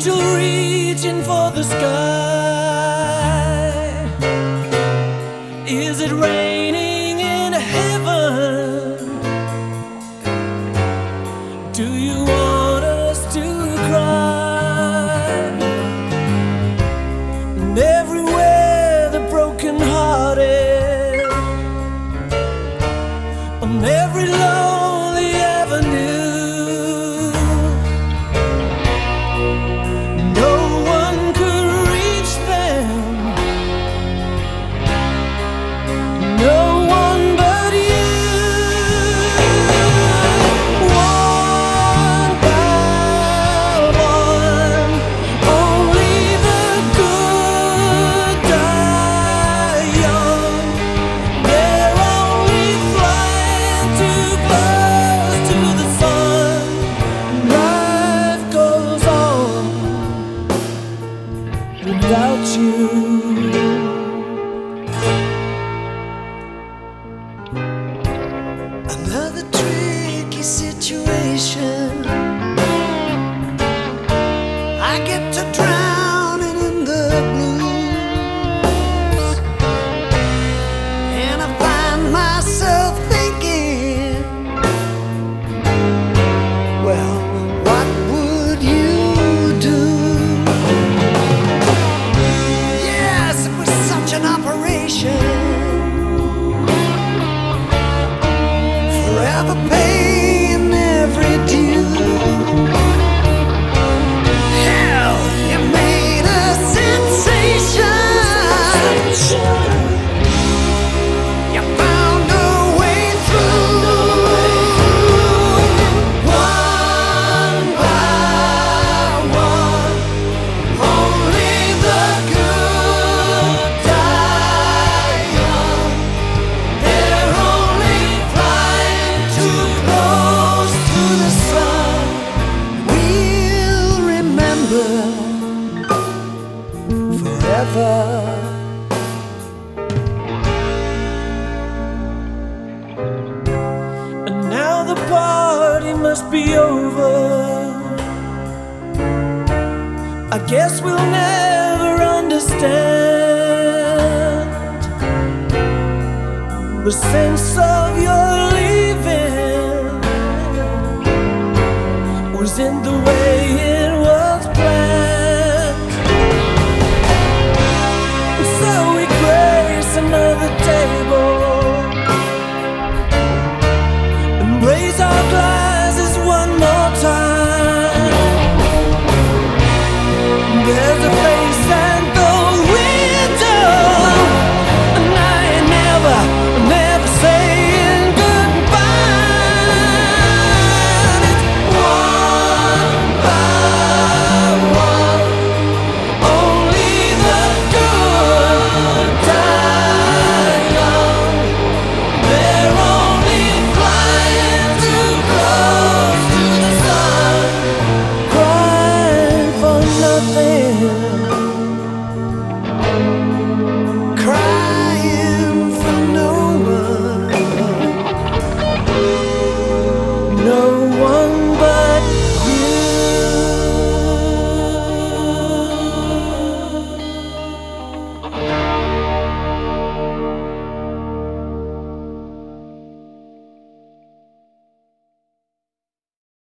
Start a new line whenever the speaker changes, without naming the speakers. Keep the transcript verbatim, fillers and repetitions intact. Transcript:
angel reaching for the sky. Is it raining in heaven? Do you want us to cry? And everywhere the broken hearted, on every lonely avenue, no one could reach them, no one but you. One by one, only the good die young. They're only flying too close to the sun. Life goes on without you. Another tricky situation. I get to drowning in the blues, and I find myself thinking, well, what would you do? Yes, it was such an operation, forever paying every due. Hell, you made a sensation. You found a way through. One by one, only the good die young. They're only flying too close to the sun. We'll remember forever. And now the party must be over. I guess we'll never understand the sense of your leaving was in the way it was planned. So we grace another table and raise our glasses one more time. There's a face at the window, and I ain't never, never saying goodbye. It's one by one, only the good die young. They're only flying too close to the sun, crying for nothing.